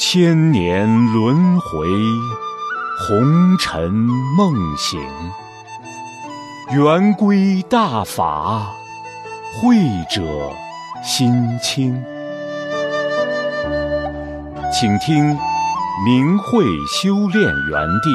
千年轮回，红尘梦醒。圆规大法，慧者心清。请听明慧修炼园地。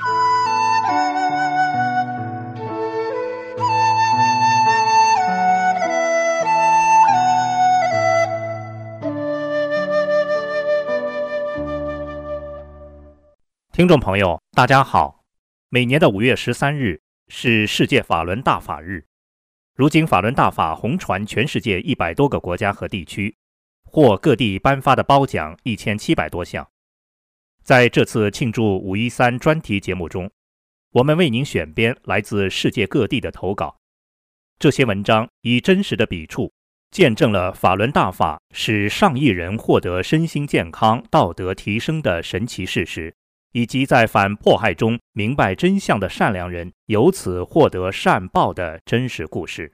听众朋友，大家好。每年的5月13日是世界法轮大法日。如今法轮大法红传全世界100多个国家和地区，获各地颁发的褒奖1700多项。在这次庆祝513专题节目中，我们为您选编来自世界各地的投稿。这些文章以真实的笔触，见证了法轮大法使上亿人获得身心健康、道德提升的神奇事实，以及在反迫害中明白真相的善良人由此获得善报的真实故事。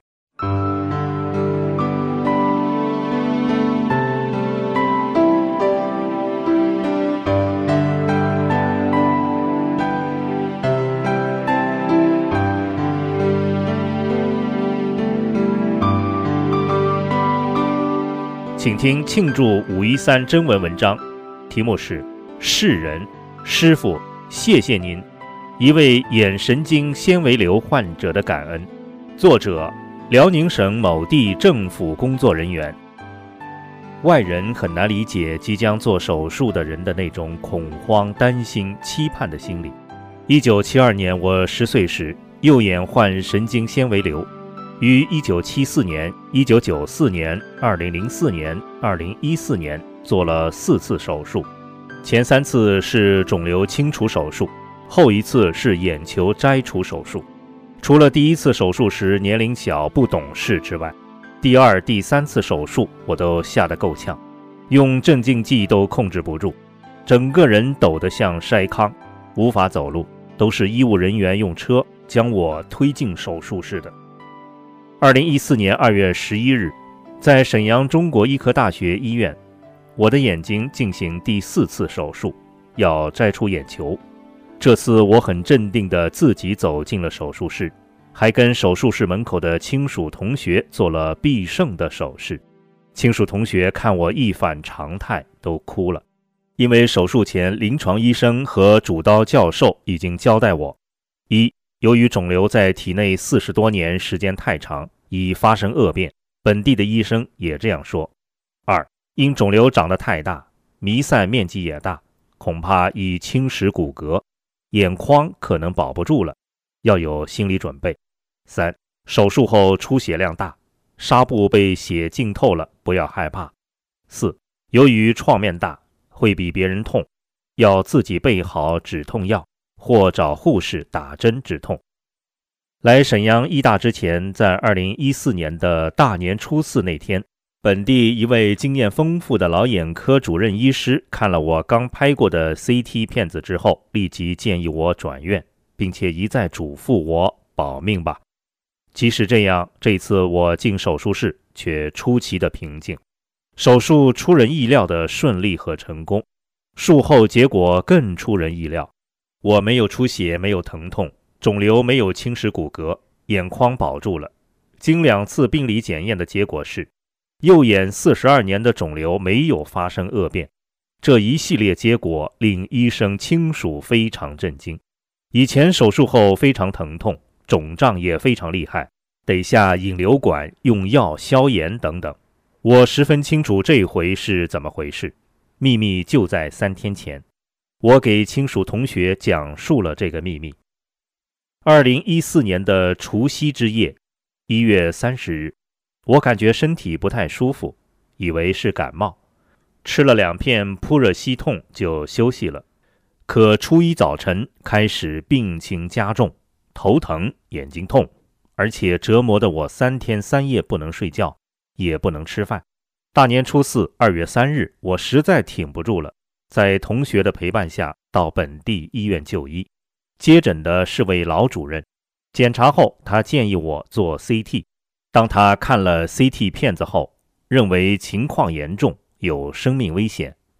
请听庆祝513征文文章，题目是世人师父，谢谢您，一位眼神经纤维瘤患者的感恩。作者：辽宁省某地政府工作人员。外人很难理解即将做手术的人的那种恐慌、担心、期盼的心理。1972年我10岁时，右眼患神经纤维瘤，于1974年、1994年、2004年、2014年做了4次手术。前3次是肿瘤清除手术，后1次是眼球摘除手术。除了第1次手术时年龄小不懂事之外，第2、第3次手术我都吓得够呛，用镇静剂都控制不住，整个人抖得像筛糠，无法走路，都是医务人员用车将我推进手术室的。2014年2月11日，在沈阳中国医科大学医院，我的眼睛进行第4次手术，要摘除眼球。这次我很镇定地自己走进了手术室，还跟手术室门口的亲属同学做了必胜的手势。亲属同学看我一反常态，都哭了。因为手术前临床医生和主刀教授已经交代我：一，由于肿瘤在体内40多年时间太长，已发生恶变，本地的医生也这样说。二，因肿瘤长得太大，弥散面积也大，恐怕已侵蚀骨骼，眼眶可能保不住了，要有心理准备。三，手术后出血量大，纱布被血浸透了，不要害怕。四，由于创面大，会比别人痛，要自己备好止痛药，或找护士打针止痛。来沈阳医大之前，在2014年的大年初4那天，本地一位经验丰富的老眼科主任医师看了我刚拍过的 CT 片子之后，立即建议我转院，并且一再嘱咐我保命吧。即使这样，这次我进手术室却出奇的平静。手术出人意料的顺利和成功，术后结果更出人意料。我没有出血，没有疼痛，肿瘤没有侵蚀骨骼，眼眶保住了。经2次病理检验的结果是，右眼42年的肿瘤没有发生恶变。这一系列结果令医生亲属非常震惊。以前手术后非常疼痛，肿胀也非常厉害，得下引流管、用药消炎等等。我十分清楚这回是怎么回事，秘密就在3天前。我给亲属同学讲述了这个秘密。2014年的除夕之夜，1月30日，我感觉身体不太舒服，以为是感冒，吃了2片扑热息痛就休息了。可初一早晨开始病情加重，头疼、眼睛痛，而且折磨得我3天3夜不能睡觉，也不能吃饭。大年初4 2月3日，我实在挺不住了，在同学的陪伴下到本地医院就医。接诊的是位老主任，检查后他建议我做 CT。当他看了 CT 片子后，认为情况严重，有生命危险，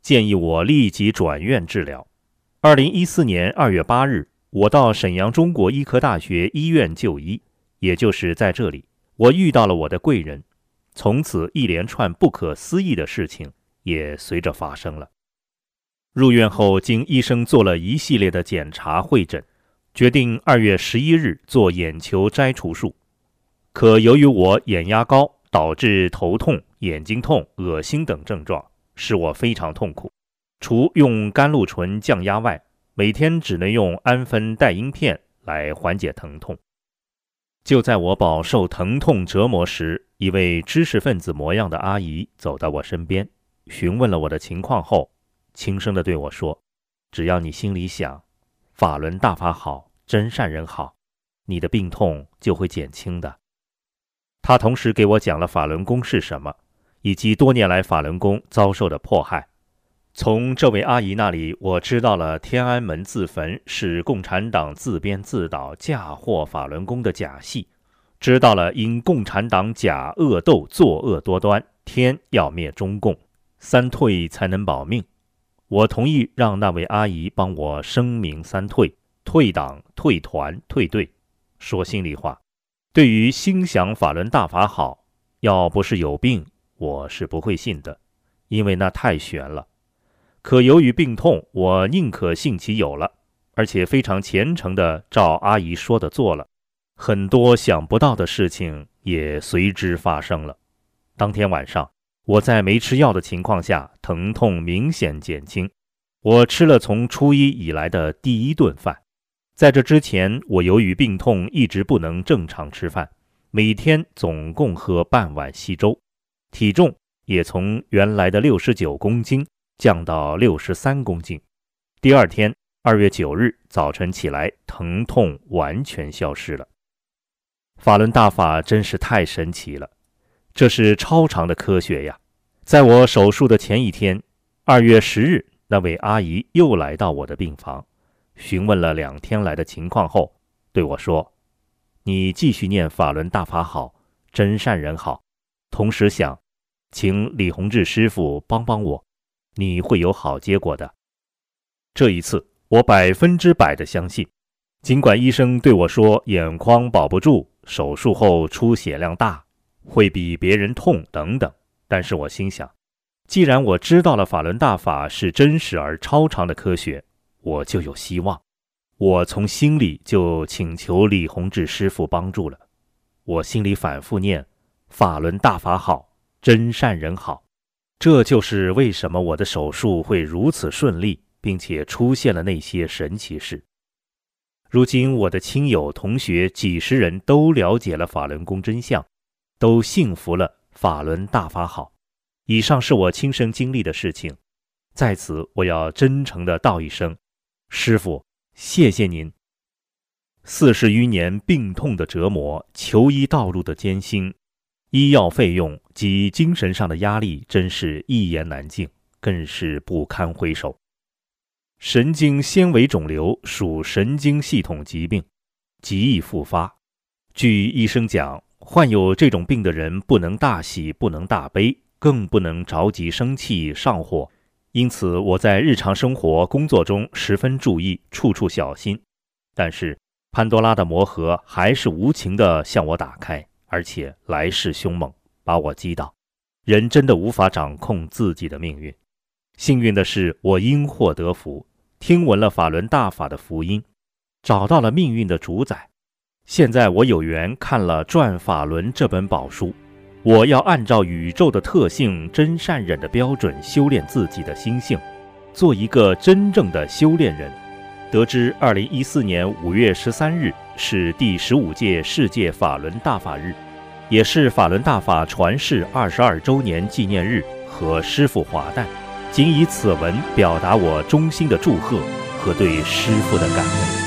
建议我立即转院治疗。2014年2月8日，我到沈阳中国医科大学医院就医，也就是在这里，我遇到了我的贵人。从此一连串不可思议的事情也随着发生了。入院后，经医生做了一系列的检查会诊，决定2月11日做眼球摘除术。可由于我眼压高，导致头痛、眼睛痛、恶心等症状，使我非常痛苦。除用甘露醇降压外，每天只能用氨酚代因片来缓解疼痛。就在我饱受疼痛折磨时，一位知识分子模样的阿姨走到我身边，询问了我的情况后，轻声地对我说：只要你心里想，法轮大法好，真善人好，你的病痛就会减轻的。她同时给我讲了法轮功是什么，以及多年来法轮功遭受的迫害。从这位阿姨那里，我知道了天安门自焚是共产党自编自导嫁祸法轮功的假戏，知道了因共产党假恶斗作恶多端，天要灭中共，三退才能保命。我同意让那位阿姨帮我声明三退：退党、退团、退队。说心里话，对于心想法轮大法好，要不是有病，我是不会信的，因为那太玄了。可由于病痛，我宁可信其有了，而且非常虔诚地照阿姨说的做了。很多想不到的事情也随之发生了。当天晚上，我在没吃药的情况下，疼痛明显减轻。我吃了从初一以来的第一顿饭。在这之前，我由于病痛一直不能正常吃饭，每天总共喝半碗稀粥，体重也从原来的69公斤降到63公斤。第二天2月9日早晨起来，疼痛完全消失了。法轮大法真是太神奇了，这是超常的科学呀！在我手术的前一天，2月10日，那位阿姨又来到我的病房，询问了2天来的情况后，对我说：你继续念法轮大法好，真善人好，同时想请李洪志师傅帮帮我，你会有好结果的。这一次我100%的相信，尽管医生对我说眼眶保不住，手术后出血量大，会比别人痛等等，但是我心想，既然我知道了法轮大法是真实而超常的科学，我就有希望。我从心里就请求李洪志师傅帮助了。我心里反复念法轮大法好，真善人好。这就是为什么我的手术会如此顺利，并且出现了那些神奇事。如今我的亲友同学几十人都了解了法轮功真相，都信服了法轮大法好。以上是我亲身经历的事情，在此我要真诚地道一声，师父，谢谢您。40余年病痛的折磨，求医道路的艰辛，医药费用及精神上的压力真是一言难尽，更是不堪回首。神经纤维肿瘤属神经系统疾病，极易复发。据医生讲，患有这种病的人不能大喜，不能大悲，更不能着急生气上火。因此我在日常生活工作中十分注意，处处小心。但是潘多拉的魔盒还是无情地向我打开，而且来势凶猛，把我击倒。人真的无法掌控自己的命运。幸运的是，我因祸得福，听闻了法轮大法的福音，找到了命运的主宰。现在我有缘看了《转法轮》这本宝书，我要按照宇宙的特性真善忍的标准修炼自己的心性，做一个真正的修炼人。得知2014年5月13日是第15届世界法轮大法日，也是法轮大法传世22周年纪念日和师父华诞，仅以此文表达我衷心的祝贺和对师父的感恩。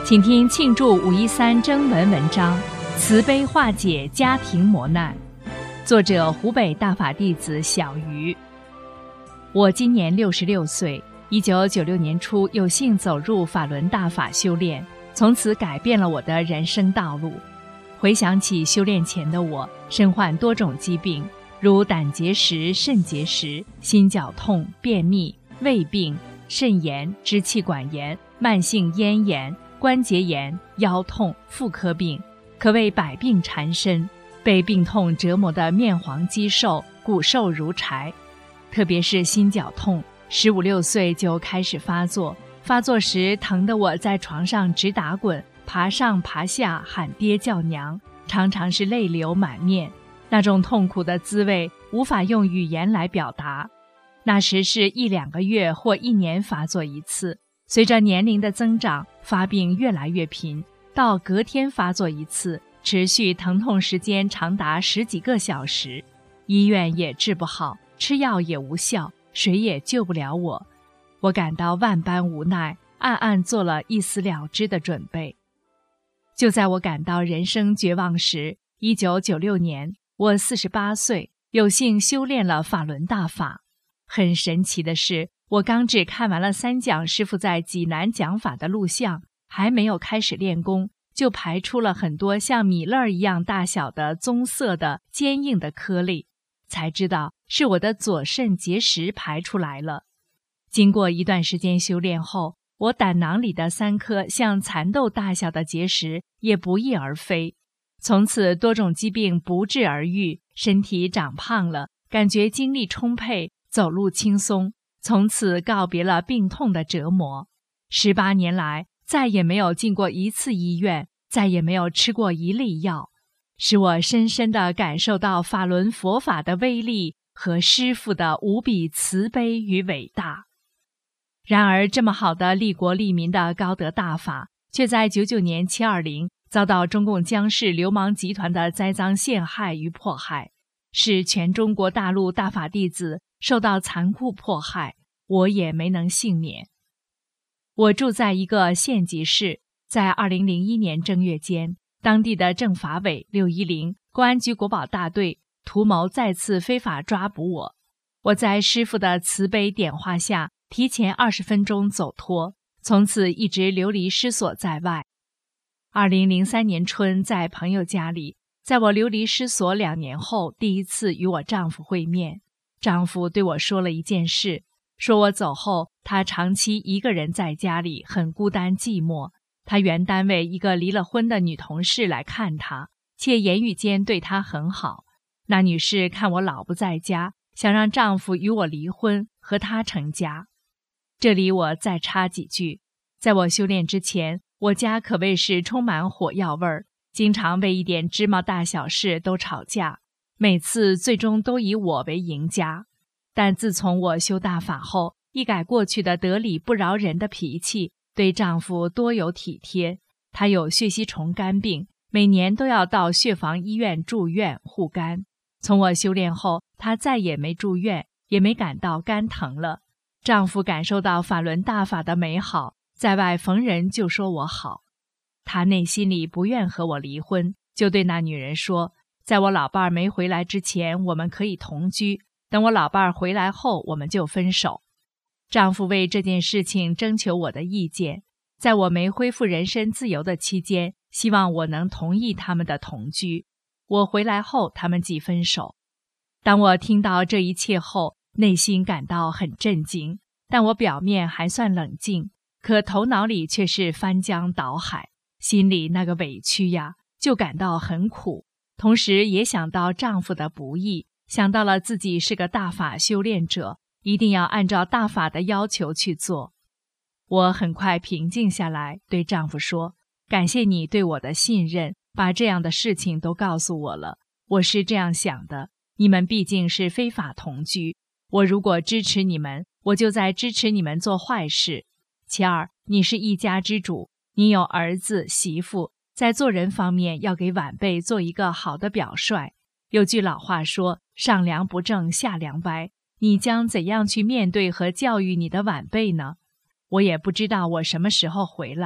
请听庆祝513征文文章《慈悲化解家庭磨难》，作者湖北大法弟子小鱼。我今年66岁，1996年初有幸走入法轮大法修炼，从此改变了我的人生道路。回想起修炼前的我，身患多种疾病，如胆结石、肾结石、心绞痛、便秘、胃病、肾炎、支气管炎、慢性咽炎、关节炎、腰痛、妇科病，可谓百病缠身，被病痛折磨得面黄肌瘦，骨瘦如柴。特别是心绞痛，15、16岁就开始发作，发作时疼得我在床上直打滚，爬上爬下喊爹叫娘，常常是泪流满面。那种痛苦的滋味无法用语言来表达。那时是1、2个月或1年发作一次，随着年龄的增长，发病越来越频，到隔天发作一次，持续疼痛时间长达10几个小时，医院也治不好，吃药也无效，谁也救不了我。我感到万般无奈，暗暗做了一死了之的准备。就在我感到人生绝望时，1996年，我48岁，有幸修炼了法轮大法。很神奇的是，我刚只看完了三讲师父在济南讲法的录像，还没有开始练功，就排出了很多像米粒儿一样大小的棕色的坚硬的颗粒，才知道是我的左肾结石排出来了。经过一段时间修炼后，我胆囊里的3颗像蚕豆大小的结石也不翼而飞，从此多种疾病不治而愈，身体长胖了，感觉精力充沛，走路轻松，从此告别了病痛的折磨。18年来，再也没有进过一次医院，再也没有吃过一粒药，使我深深地感受到法轮佛法的威力和师父的无比慈悲与伟大。然而，这么好的利国利民的高德大法，却在99年720遭到中共江氏流氓集团的栽赃陷害与迫害，使全中国大陆大法弟子受到残酷迫害，我也没能幸免。我住在一个县级市，在2001年正月间，当地的政法委610公安局国保大队图谋再次非法抓捕我。我在师父的慈悲点化下，提前20分钟走脱，从此一直流离失所在外。2003年春，在朋友家里，在我流离失所2年后，第一次与我丈夫会面。丈夫对我说了一件事，说我走后，他长期一个人在家里，很孤单寂寞。他原单位一个离了婚的女同事来看他，且言语间对他很好。那女士看我老不在家，想让丈夫与我离婚，和他成家。这里我再插几句，在我修炼之前，我家可谓是充满火药味儿，经常为一点芝麻大小事都吵架，每次最终都以我为赢家。但自从我修大法后，一改过去的得理不饶人的脾气，对丈夫多有体贴。他有血吸虫肝病，每年都要到血防医院住院护肝。从我修炼后，他再也没住院，也没感到肝疼了。丈夫感受到法轮大法的美好，在外逢人就说我好。他内心里不愿和我离婚，就对那女人说，在我老伴儿没回来之前，我们可以同居，等我老伴儿回来后，我们就分手。丈夫为这件事情征求我的意见，在我没恢复人身自由的期间，希望我能同意他们的同居。我回来后，他们即分手。当我听到这一切后，内心感到很震惊，但我表面还算冷静，可头脑里却是翻江倒海，心里那个委屈呀，就感到很苦。同时也想到丈夫的不易，想到了自己是个大法修炼者，一定要按照大法的要求去做。我很快平静下来，对丈夫说，感谢你对我的信任，把这样的事情都告诉我了。我是这样想的，你们毕竟是非法同居，我如果支持你们，我就在支持你们做坏事。其二，你是一家之主，你有儿子媳妇，在做人方面要给晚辈做一个好的表率。有句老话说，上梁不正下梁歪，你将怎样去面对和教育你的晚辈呢？我也不知道我什么时候回来，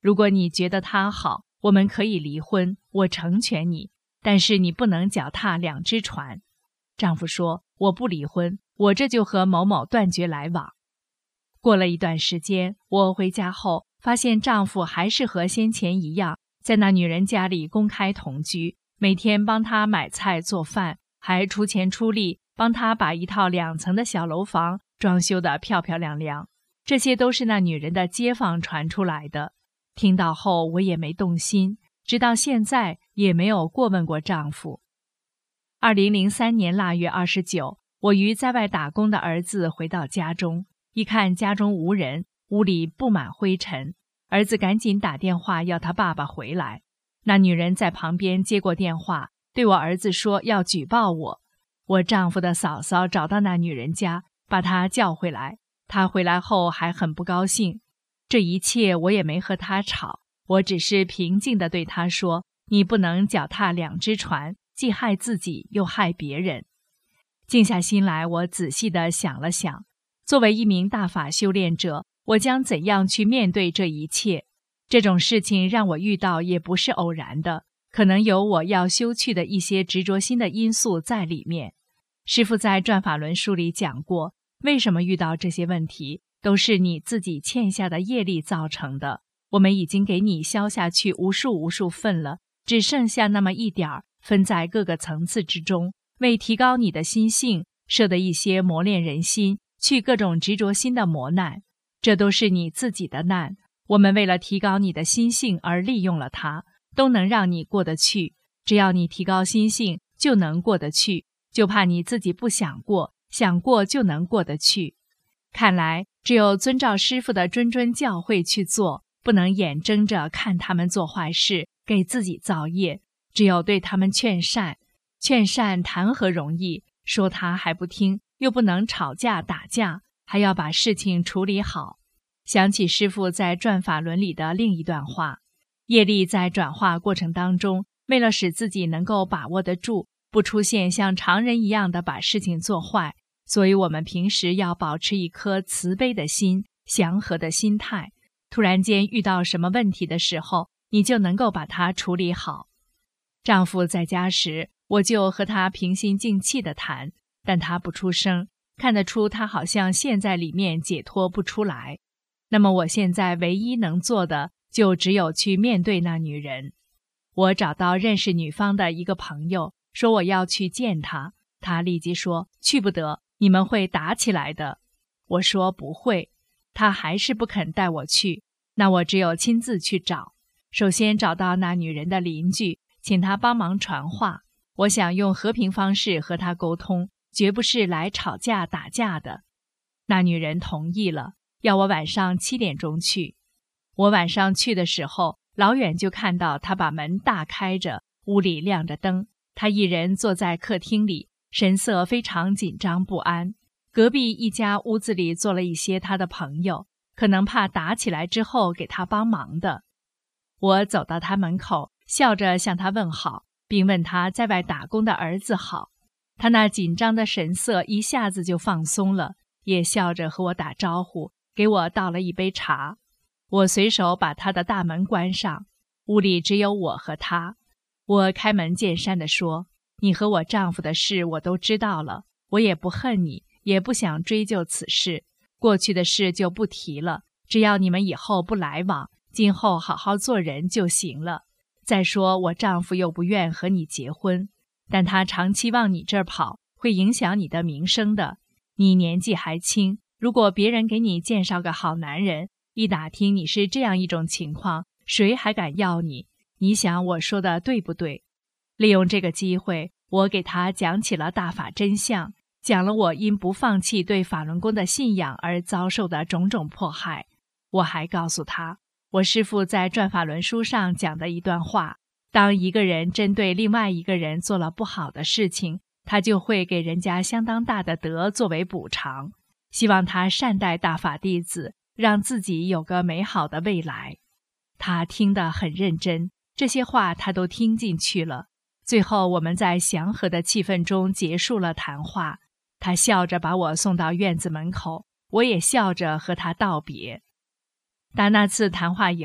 如果你觉得他好，我们可以离婚，我成全你，但是你不能脚踏两只船。丈夫说，我不离婚，我这就和某某断绝来往。过了一段时间，我回家后发现丈夫还是和先前一样，在那女人家里公开同居，每天帮她买菜做饭，还出钱出力帮她把一套2层的小楼房装修得漂漂亮亮。这些都是那女人的街坊传出来的。听到后我也没动心，直到现在也没有过问过丈夫。2003年腊月29，我与在外打工的儿子回到家中，一看家中无人，屋里布满灰尘，儿子赶紧打电话要他爸爸回来。那女人在旁边接过电话，对我儿子说要举报我。我丈夫的嫂嫂找到那女人家，把她叫回来。她回来后还很不高兴。这一切我也没和她吵，我只是平静地对她说，你不能脚踏两只船，既害自己又害别人。静下心来，我仔细地想了想，作为一名大法修炼者，我将怎样去面对这一切？这种事情让我遇到也不是偶然的，可能有我要修去的一些执着心的因素在里面。师父在《转法轮》书里讲过，为什么遇到这些问题，都是你自己欠下的业力造成的。我们已经给你消下去无数份了，只剩下那么一点儿，分在各个层次之中，为提高你的心性设的一些磨练人心、去各种执着心的磨难，这都是你自己的难。我们为了提高你的心性而利用了它，都能让你过得去。只要你提高心性，就能过得去，就怕你自己不想过，想过就能过得去。看来只有遵照师父的谆谆教诲去做，不能眼睁着看他们做坏事，给自己造业。只有对他们劝善，劝善谈何容易，说他还不听，又不能吵架打架，还要把事情处理好。想起师父在《转法轮》里的另一段话，业力在转化过程当中，为了使自己能够把握得住，不出现像常人一样的把事情做坏，所以我们平时要保持一颗慈悲的心，祥和的心态。突然间遇到什么问题的时候，你就能够把它处理好。丈夫在家时，我就和他平心静气地谈，但他不出声，看得出他好像陷在里面解脱不出来。那么我现在唯一能做的，就只有去面对那女人。我找到认识女方的一个朋友，说我要去见她，他立即说去不得，你们会打起来的。我说不会，他还是不肯带我去，那我只有亲自去找。首先找到那女人的邻居，请他帮忙传话，我想用和平方式和他沟通，绝不是来吵架打架的。那女人同意了，要我晚上7点钟去。我晚上去的时候，老远就看到他把门大开着，屋里亮着灯，他一人坐在客厅里，神色非常紧张不安。隔壁一家屋子里坐了一些他的朋友，可能怕打起来之后给他帮忙的。我走到他门口，笑着向他问好，并问他在外打工的儿子好。他那紧张的神色一下子就放松了，也笑着和我打招呼，给我倒了一杯茶。我随手把他的大门关上，屋里只有我和他。我开门见山地说，你和我丈夫的事我都知道了，我也不恨你，也不想追究此事，过去的事就不提了，只要你们以后不来往，今后好好做人就行了。再说我丈夫又不愿和你结婚，但他长期往你这儿跑，会影响你的名声的。你年纪还轻，如果别人给你介绍个好男人，一打听你是这样一种情况，谁还敢要你？你想我说的对不对？利用这个机会，我给他讲起了大法真相，讲了我因不放弃对法轮功的信仰而遭受的种种迫害。我还告诉他，我师父在《转法轮》书上讲的一段话，当一个人针对另外一个人做了不好的事情，他就会给人家相当大的德作为补偿，希望他善待大法弟子，让自己有个美好的未来。他听得很认真，这些话他都听进去了。最后我们在祥和的气氛中结束了谈话，他笑着把我送到院子门口，我也笑着和他道别。打那次谈话以后，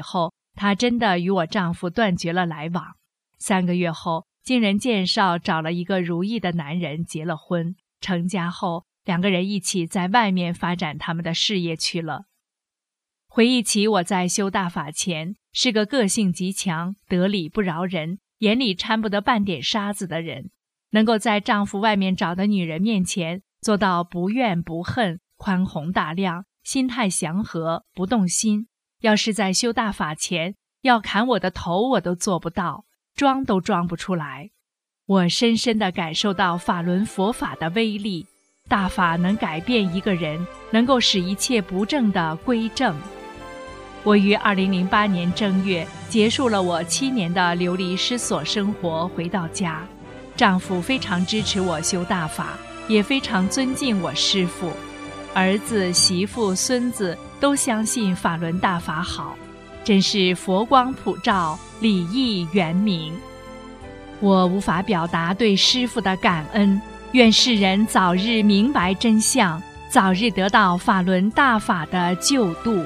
她真的与我丈夫断绝了来往。3个月后，经人介绍找了一个如意的男人结了婚，成家后2个人一起在外面发展他们的事业去了。回忆起我在修大法前是个个性极强、得理不饶人、眼里掺不得半点沙子的人，能够在丈夫外面找的女人面前做到不怨不恨、宽宏大量、心态祥和、不动心。要是在修大法前，要砍我的头我都做不到，装都装不出来。我深深地感受到法轮佛法的威力，大法能改变一个人，能够使一切不正的归正。我于2008年正月结束了我7年的流离失所生活，回到家。丈夫非常支持我修大法，也非常尊敬我师父。儿子、媳妇、孙子都相信法轮大法好，真是佛光普照，礼义圆明。我无法表达对师父的感恩，愿世人早日明白真相，早日得到法轮大法的救度。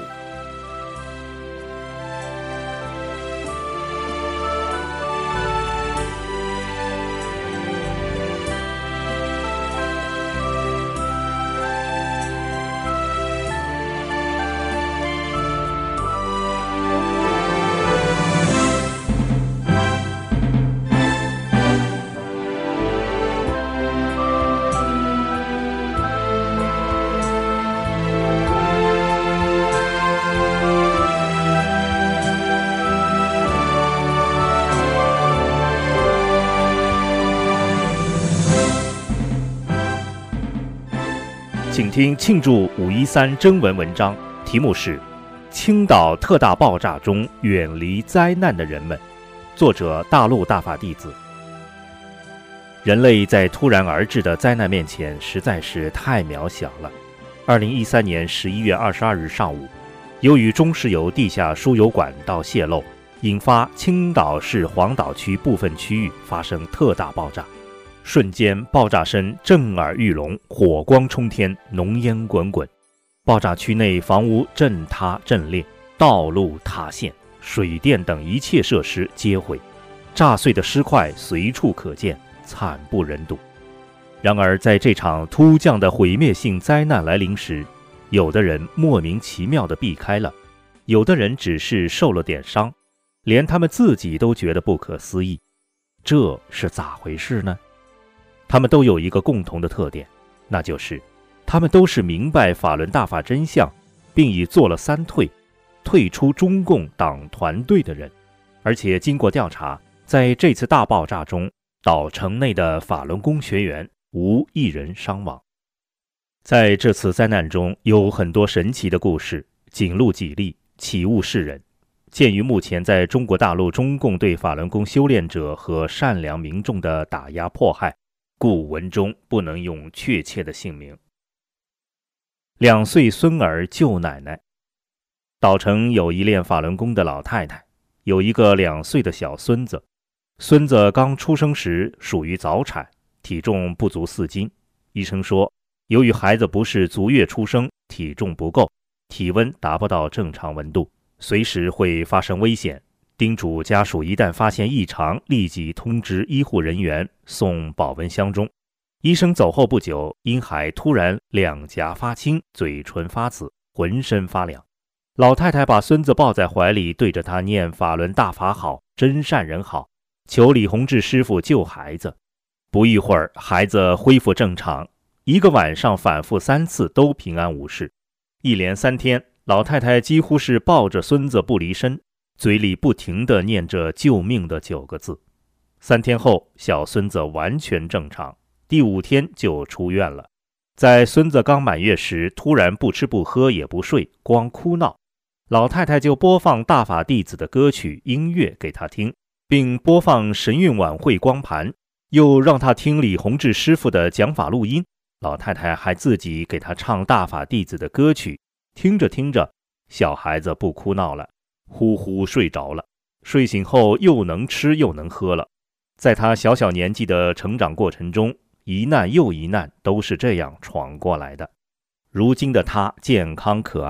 请听庆祝513征文文章，题目是《青岛特大爆炸中远离灾难的人们》，作者大陆大法弟子。人类在突然而至的灾难面前实在是太渺小了。2013年11月22日上午，由于中石油地下输油管道泄漏，引发青岛市黄岛区部分区域发生特大爆炸。瞬间爆炸声震耳欲聋，火光冲天，浓烟滚滚。爆炸区内房屋震塌震裂，道路塌陷，水电等一切设施皆毁，炸碎的尸块随处可见，惨不忍睹。然而在这场突降的毁灭性灾难来临时，有的人莫名其妙地避开了，有的人只是受了点伤，连他们自己都觉得不可思议。这是咋回事呢？他们都有一个共同的特点，那就是他们都是明白法轮大法真相，并已做了3退，退出中共党团队的人。而且经过调查，在这次大爆炸中，岛城内的法轮功学员无一人伤亡。在这次灾难中有很多神奇的故事，警录己例，启悟世人。鉴于目前在中国大陆中共对法轮功修炼者和善良民众的打压迫害，故文中不能用确切的姓名。2岁孙儿救奶奶。岛城有一练法轮功的老太太，有一个2岁的小孙子。孙子刚出生时属于早产，体重不足4斤。医生说，由于孩子不是足月出生，体重不够，体温达不到正常温度，随时会发生危险，叮嘱家属一旦发现异常，立即通知医护人员送保温箱中。医生走后不久，婴孩突然两颊发青，嘴唇发紫，浑身发凉。老太太把孙子抱在怀里，对着他念法轮大法好，真善人好，求李洪志师傅救孩子。不一会儿，孩子恢复正常，1个晚上反复3次都平安无事。一连3天，老太太几乎是抱着孙子不离身，嘴里不停地念着救命的9个字。3天后，小孙子完全正常，第5天就出院了。在孙子刚满月时，突然不吃不喝也不睡，光哭闹。老太太就播放大法弟子的歌曲音乐给他听，并播放神韵晚会光盘，又让他听李洪志师傅的讲法录音。老太太还自己给他唱大法弟子的歌曲，听着听着，小孩子不哭闹了，呼呼睡着了。睡醒后又能吃又能喝了。在他小小年纪的成长过程中，一难又一难都是这样闯过来的。如今的他健康可爱，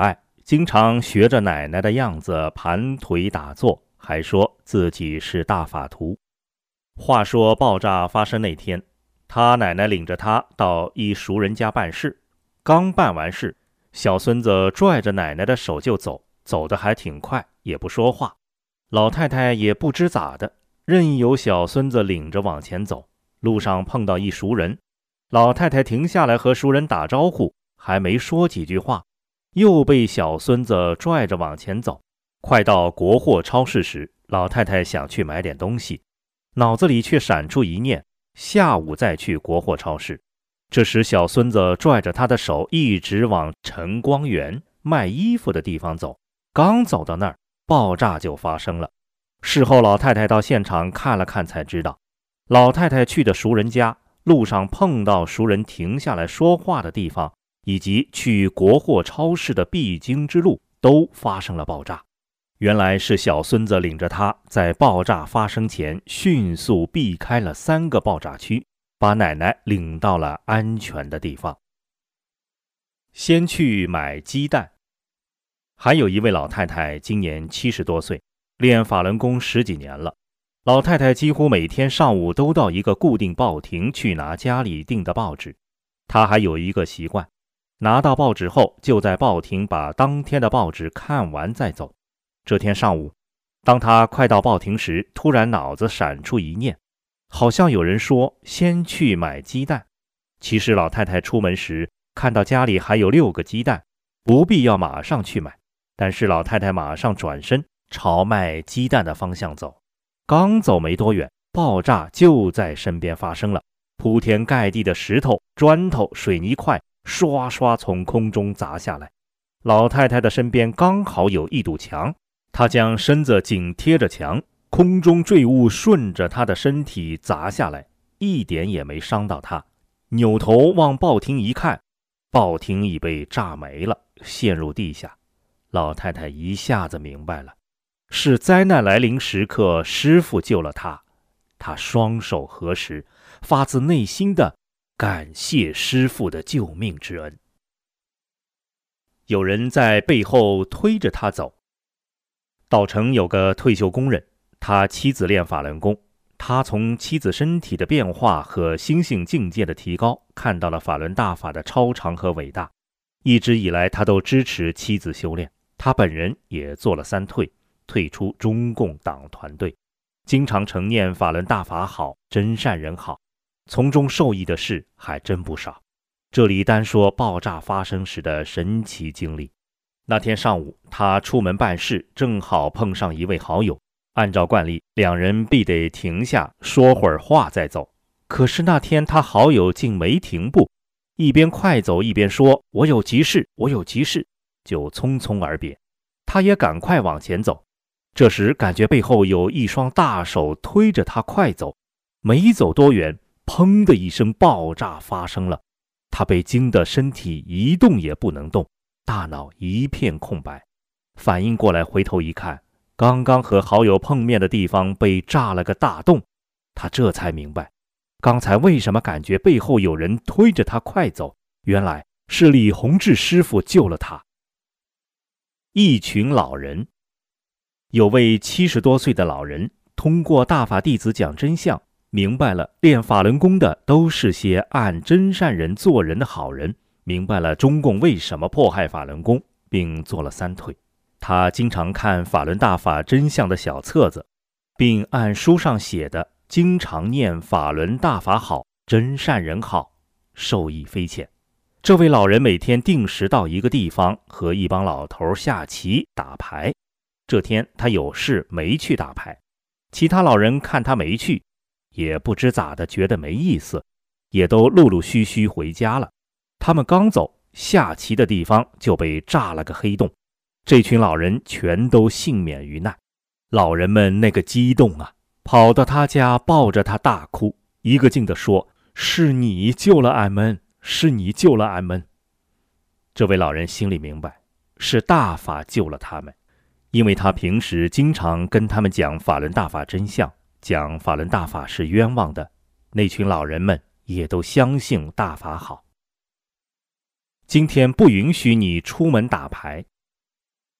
经常学着奶奶的样子盘腿打坐，还说自己是大法徒。话说爆炸发生那天，他奶奶领着他到一熟人家办事，刚办完事，小孙子拽着奶奶的手就走，走得还挺快，也不说话。老太太也不知咋的，任由小孙子领着往前走。路上碰到一熟人，老太太停下来和熟人打招呼，还没说几句话，又被小孙子拽着往前走。快到国货超市时，老太太想去买点东西，脑子里却闪出一念，下午再去国货超市。这时小孙子拽着他的手一直往晨光园卖衣服的地方走，刚走到那儿，爆炸就发生了。事后老太太到现场看了看才知道，老太太去的熟人家，路上碰到熟人停下来说话的地方，以及去国货超市的必经之路都发生了爆炸。原来是小孙子领着他在爆炸发生前迅速避开了3个爆炸区，把奶奶领到了安全的地方。先去买鸡蛋。还有一位老太太今年70多岁，练法轮功10几年了。老太太几乎每天上午都到一个固定报亭去拿家里订的报纸。她还有一个习惯，拿到报纸后就在报亭把当天的报纸看完再走。这天上午，当她快到报亭时，突然脑子闪出一念，好像有人说先去买鸡蛋。其实老太太出门时看到家里还有6个鸡蛋，不必要马上去买，但是老太太马上转身朝卖鸡蛋的方向走。刚走没多远，爆炸就在身边发生了，铺天盖地的石头、砖头、水泥块刷刷从空中砸下来。老太太的身边刚好有一堵墙，她将身子紧贴着墙，空中坠物顺着她的身体砸下来，一点也没伤到她。扭头往报亭一看，报亭已被炸没了，陷入地下。老太太一下子明白了，是灾难来临时刻师父救了她。她双手合十，发自内心的感谢师父的救命之恩。有人在背后推着他走。稻城有个退休工人，他妻子练法轮功，他从妻子身体的变化和心性境界的提高，看到了法轮大法的超常和伟大。一直以来他都支持妻子修炼，他本人也做了3退，退出中共党团队，经常承念法轮大法好，真善人好，从中受益的事还真不少。这里单说爆炸发生时的神奇经历。那天上午，他出门办事，正好碰上一位好友。按照惯例，两人必得停下说会儿话再走。可是那天他好友竟没停步，一边快走一边说：“我有急事，我有急事。”就匆匆而别。他也赶快往前走。这时感觉背后有一双大手推着他快走，没走多远，砰的一声，爆炸发生了。他被惊得身体一动也不能动，大脑一片空白。反应过来回头一看，刚刚和好友碰面的地方被炸了个大洞。他这才明白，刚才为什么感觉背后有人推着他快走，原来是李洪志师傅救了他。一群老人。有位70多岁的老人通过大法弟子讲真相，明白了练法轮功的都是些按真善人做人的好人，明白了中共为什么迫害法轮功，并做了3退。他经常看法轮大法真相的小册子，并按书上写的经常念法轮大法好，真善人好，受益匪浅。这位老人每天定时到一个地方和一帮老头下棋打牌。这天他有事没去打牌，其他老人看他没去，也不知咋的觉得没意思，也都陆陆续续回家了。他们刚走，下棋的地方就被炸了个黑洞，这群老人全都幸免于难。老人们那个激动啊，跑到他家抱着他大哭，一个劲地说：“是你救了俺们，是你救了俺们。”这位老人心里明白，是大法救了他们，因为他平时经常跟他们讲法轮大法真相，讲法轮大法是冤枉的，那群老人们也都相信大法好。今天不允许你出门打牌。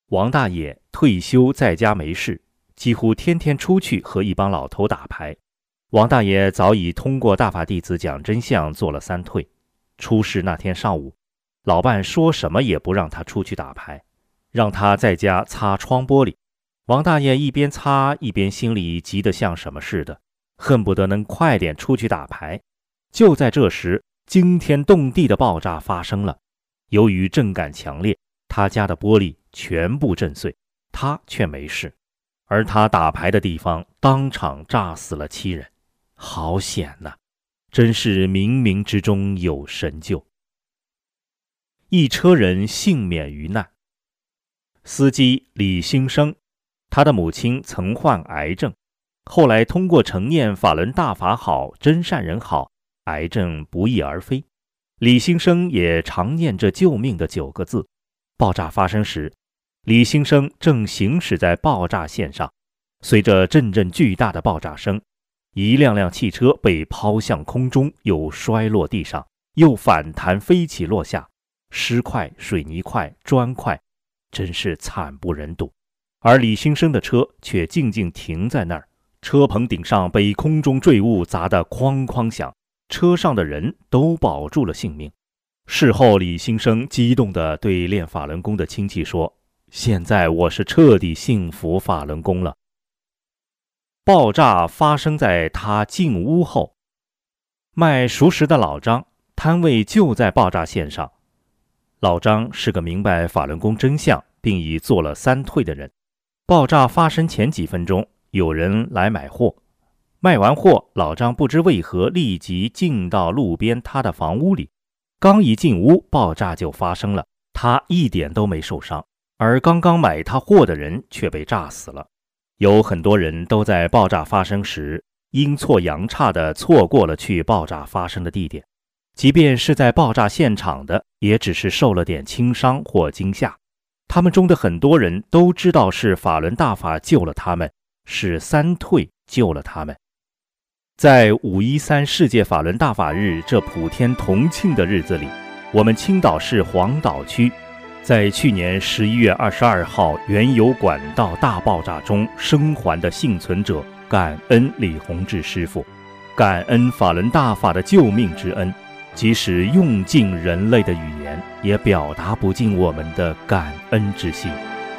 王大爷退休在家没事，几乎天天出去和一帮老头打牌。王大爷早已通过大法弟子讲真相做了3退。出事那天上午，老伴说什么也不让他出去打牌，让他在家擦窗玻璃。王大爷一边擦一边心里急得像什么似的，恨不得能快点出去打牌。就在这时，惊天动地的爆炸发生了。由于震感强烈，他家的玻璃全部震碎，他却没事。而他打牌的地方当场炸死了7人，好险呐！真是冥冥之中有神救。一车人幸免于难。司机李兴生，他的母亲曾患癌症，后来通过承念法轮大法好，真善人好，癌症不翼而飞。李兴生也常念这救命的9个字。爆炸发生时，李兴生正行驶在爆炸线上，随着阵阵巨大的爆炸声，一辆辆汽车被抛向空中，又摔落地上，又反弹飞起落下，石块、水泥块、砖块，真是惨不忍睹。而李兴生的车却静静停在那儿，车棚顶上被空中坠物砸得哐哐响，车上的人都保住了性命。事后，李兴生激动地对练法轮功的亲戚说：“现在我是彻底信服法轮功了。”爆炸发生在他进屋后，卖熟食的老张摊位就在爆炸线上。老张是个明白法轮功真相并已做了3退的人。爆炸发生前几分钟，有人来买货，卖完货，老张不知为何立即进到路边他的房屋里。刚一进屋，爆炸就发生了，他一点都没受伤，而刚刚买他货的人却被炸死了。有很多人都在爆炸发生时阴错阳差地错过了去爆炸发生的地点，即便是在爆炸现场的，也只是受了点轻伤或惊吓。他们中的很多人都知道是法轮大法救了他们，是3退救了他们。在513世界法轮大法日这普天同庆的日子里，我们青岛市黄岛区在去年11月22号原油管道大爆炸中生还的幸存者，感恩李洪志师父，感恩法轮大法的救命之恩，即使用尽人类的语言，也表达不尽我们的感恩之心。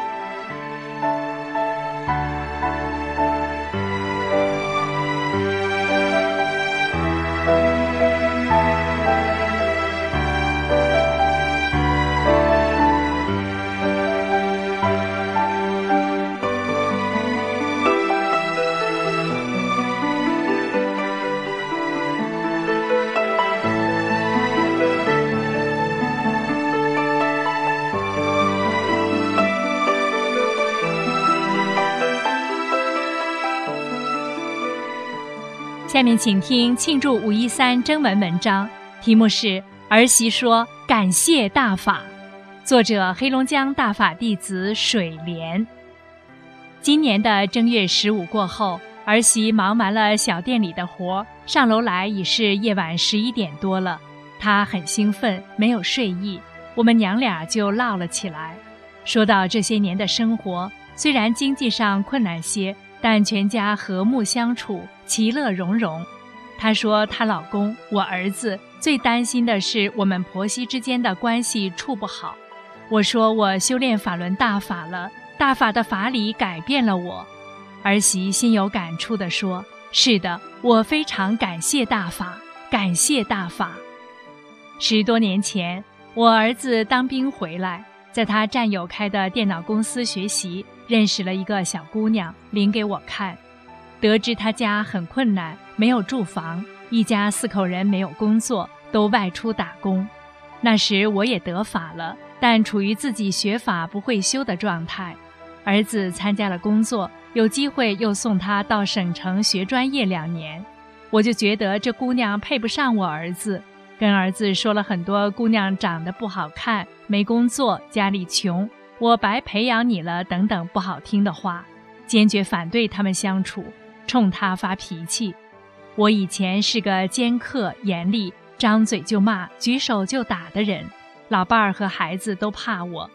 下面请听庆祝513征文文章，题目是儿媳说感谢大法，作者黑龙江大法弟子水莲。今年的正月15过后，儿媳忙完了小店里的活，上楼来已是夜晚11点多了。她很兴奋，没有睡意，我们娘俩就唠了起来。说到这些年的生活，虽然经济上困难些，但全家和睦相处，其乐融融。她说她老公，我儿子最担心的是我们婆媳之间的关系处不好。我说我修炼法轮大法了，大法的法理改变了我。儿媳心有感触地说，是的，我非常感谢大法，感谢大法。10多年前，我儿子当兵回来，在他战友开的电脑公司学习，认识了一个小姑娘，领给我看。得知她家很困难，没有住房，一家4口人没有工作，都外出打工。那时我也得法了，但处于自己学法不会修的状态。儿子参加了工作，有机会又送他到省城学专业2年。我就觉得这姑娘配不上我儿子，跟儿子说了很多姑娘长得不好看，没工作，家里穷，我白培养你了等等不好听的话，坚决反对他们相处，冲他发脾气。我以前是个尖刻严厉，张嘴就骂，举手就打的人，老伴儿和孩子都怕我。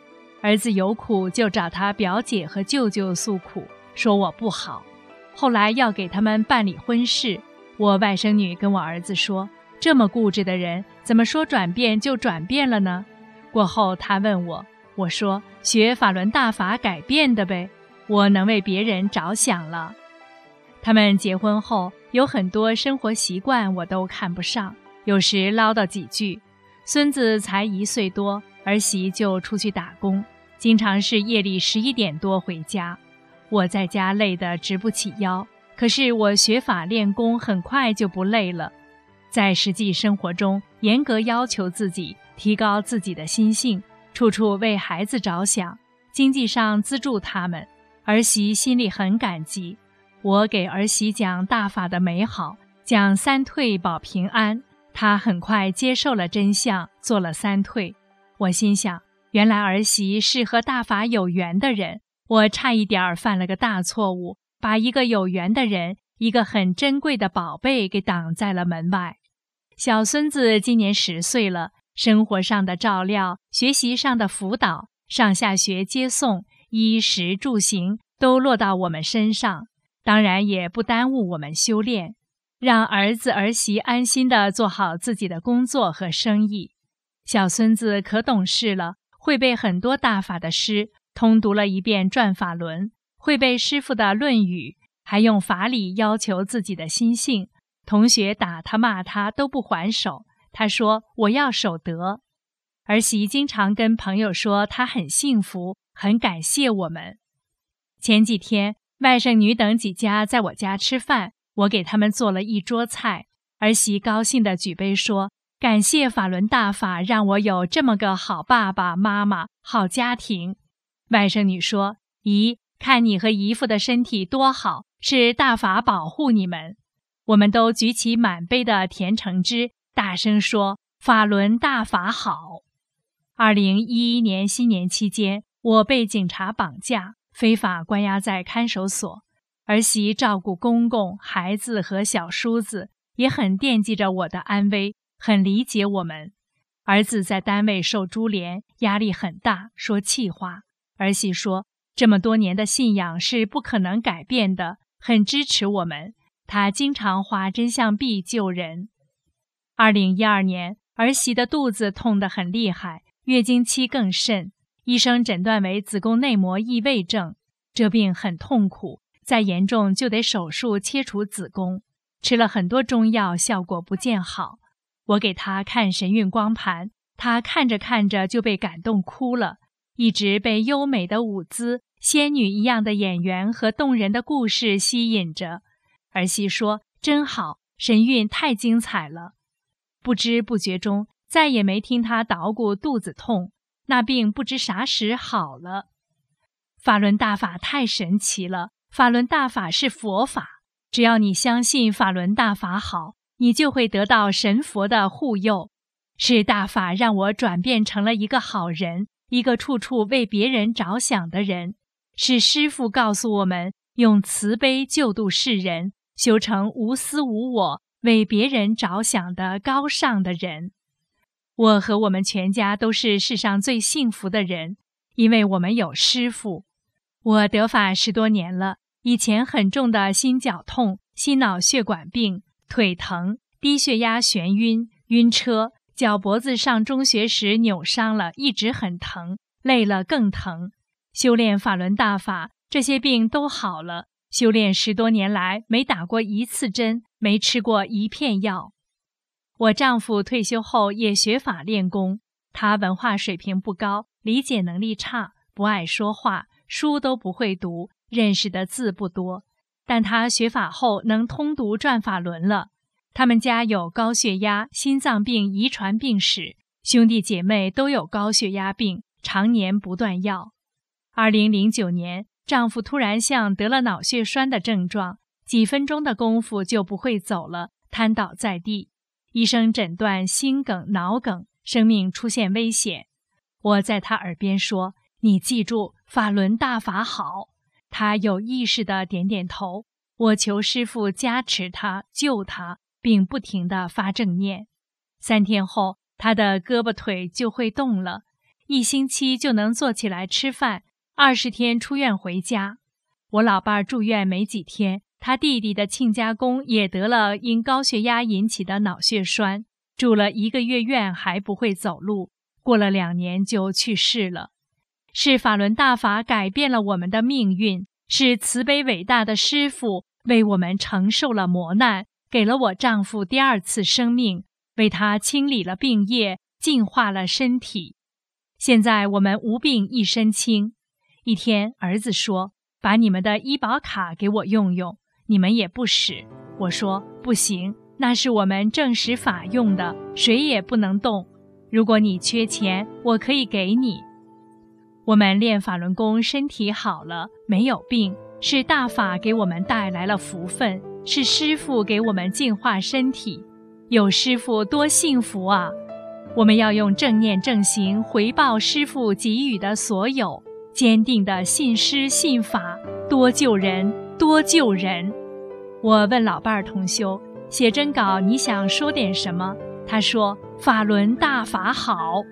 儿子有苦就找他表姐和舅舅诉苦，说我不好。后来要给他们办理婚事，我外甥女跟我儿子说，这么固执的人怎么说转变就转变了呢？过后他问我，我说学法轮大法改变的呗，我能为别人着想了。他们结婚后有很多生活习惯我都看不上，有时唠叨几句。孙子才1岁多，儿媳就出去打工，经常是夜里11点多回家。我在家累得直不起腰，可是我学法练功很快就不累了。在实际生活中严格要求自己，提高自己的心性，处处为孩子着想，经济上资助他们，儿媳心里很感激。我给儿媳讲大法的美好，讲3退保平安，她很快接受了真相，做了3退。我心想，原来儿媳是和大法有缘的人，我差一点犯了个大错误，把一个有缘的人，一个很珍贵的宝贝给挡在了门外。小孙子今年10岁了，生活上的照料，学习上的辅导，上下学接送，衣食住行都落到我们身上，当然也不耽误我们修炼，让儿子儿媳安心地做好自己的工作和生意。小孙子可懂事了，会背很多大法的诗，通读了一遍转法轮，会背师父的论语，还用法理要求自己的心性，同学打他骂他都不还手，他说我要守德。儿媳经常跟朋友说她很幸福，很感谢我们。前几天外甥女等几家在我家吃饭，我给他们做了一桌菜，儿媳高兴地举杯说，感谢法轮大法让我有这么个好爸爸妈妈，好家庭。外甥女说，姨，看你和姨父的身体多好，是大法保护你们。我们都举起满杯的甜橙汁，大声说法轮大法好。2011年新年期间，我被警察绑架，非法关押在看守所。儿媳照顾公公、孩子和小叔子，也很惦记着我的安危，很理解我们。儿子在单位受株连，压力很大，说气话。儿媳说，这么多年的信仰是不可能改变的，很支持我们。她经常花真相币救人。2012年，儿媳的肚子痛得很厉害，月经期更甚，医生诊断为子宫内膜异位症，这病很痛苦，再严重就得手术切除子宫，吃了很多中药，效果不见好。我给她看神韵光盘，她看着看着就被感动哭了，一直被优美的舞姿、仙女一样的演员和动人的故事吸引着。儿媳说，真好，神韵太精彩了。不知不觉中，再也没听她捣鼓肚子痛，那病不知啥时好了。法轮大法太神奇了，法轮大法是佛法，只要你相信法轮大法好，你就会得到神佛的护佑。是大法让我转变成了一个好人，一个处处为别人着想的人。是师父告诉我们，用慈悲救度世人，修成无私无我，为别人着想的高尚的人。我和我们全家都是世上最幸福的人，因为我们有师父。我得法10多年了，以前很重的心绞痛、心脑血管病、腿疼、低血压、眩晕、晕车，脚脖子上中学时扭伤了，一直很疼，累了更疼。修炼法轮大法，这些病都好了。修炼10多年来，没打过1次针，没吃过1片药。我丈夫退休后也学法练功，他文化水平不高，理解能力差，不爱说话，书都不会读，认识的字不多。但他学法后能通读转法轮了。他们家有高血压、心脏病遗传病史，兄弟姐妹都有高血压病，常年不断药。2009年，丈夫突然像得了脑血栓的症状，几分钟的功夫就不会走了，瘫倒在地。医生诊断心梗、脑梗，生命出现危险。我在他耳边说，你记住，法轮大法好。他有意识地点点头。我求师父加持他，救他，并不停地发正念。3天后，他的胳膊腿就会动了。 1星期就能坐起来吃饭，20天出院回家。我老伴儿住院没几天，他弟弟的亲家公也得了因高血压引起的脑血栓，住了1个月院还不会走路，过了2年就去世了。是法轮大法改变了我们的命运，是慈悲伟大的师父为我们承受了磨难，给了我丈夫第2次生命，为他清理了病业，净化了身体。现在我们无病一身轻。一天儿子说，把你们的医保卡给我用用，你们也不使。我说不行，那是我们正实法用的，谁也不能动。如果你缺钱，我可以给你。我们练法轮功，身体好了，没有病，是大法给我们带来了福分，是师父给我们净化身体。有师父多幸福啊！我们要用正念正行回报师父给予的所有，坚定的信师信法，多救人，多救人。我问老伴儿同修，写真稿你想说点什么？他说，法轮大法好。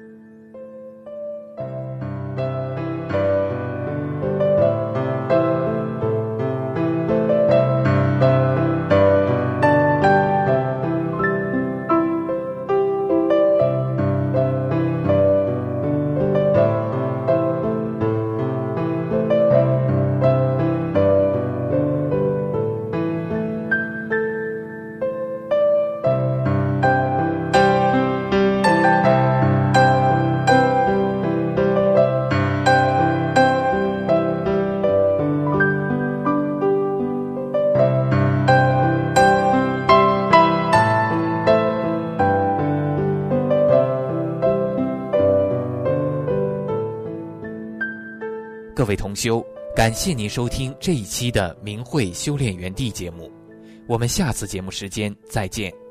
各位同修，感谢您收听这一期的明慧修炼园地节目，我们下次节目时间再见。